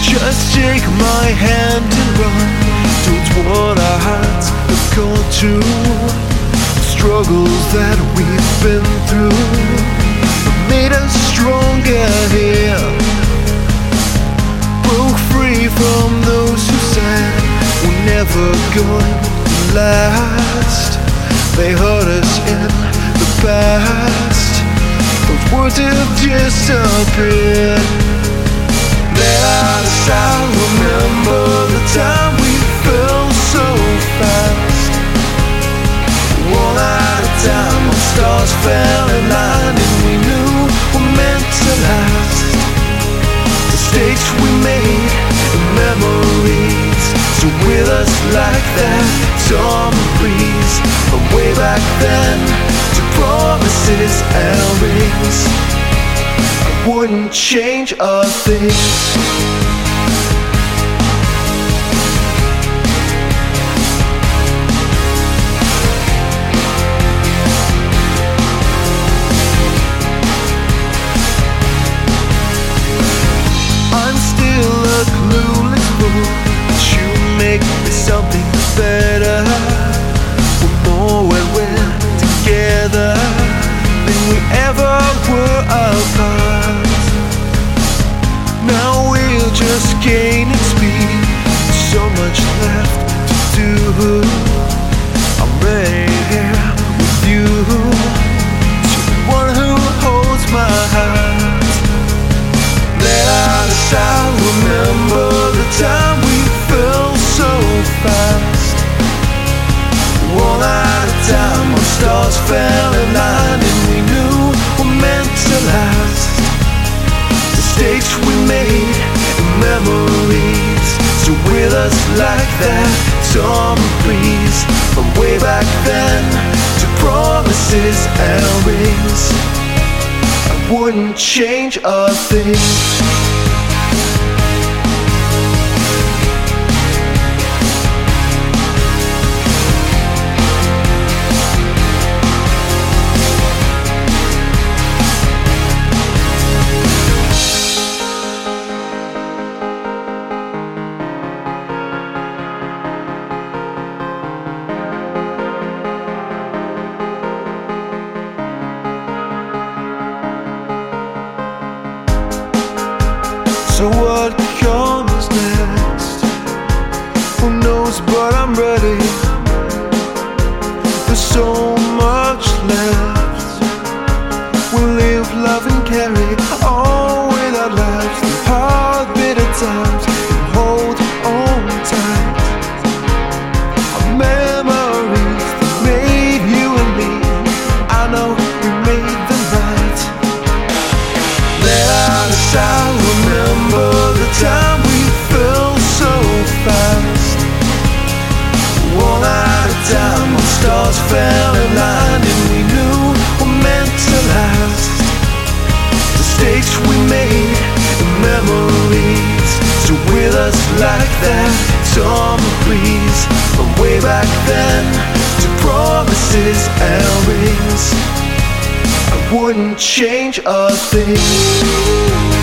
Just take my hand and run towards what our hearts have gone to. Struggles that we've been through have made us stronger here. Broke free from those who said we're never going to last. They hurt us in the past. Those words have disappeared. Let out a sound, remember the time we fell so fast. One at a time, when stars fell in line and we knew we're meant to last. Mistakes we made, and memories still with us like that summer breeze. From way back then, to promises and rings, I wouldn't change a thing. Clueless fool, but you make me something better. We're more when we're together than we ever were apart. Now we're just gaining speed, so much left to do. I'm right here with you, to the one who holds my heart. Let out a sound, remember the time we fell so fast. One at a time, when stars fell in line and we knew we're meant to last. Mistakes we made, and memories still with us like that summer breeze. From way back then, to promises and rings, I wouldn't change a thing. So what comes next? Who knows, but I'm ready. There's so much left. We'll live, love and carry on with our lives. The hard, bitter times, and hold on tight. Our memories that made you and me, I know we made them right. Let out a sound, remember the time we fell so fast. One at a time, when stars fell in line and we knew we're meant to last. Mistakes we made, and memories still with us like that summer breeze. From way back then, to promises and rings, I wouldn't change a thing.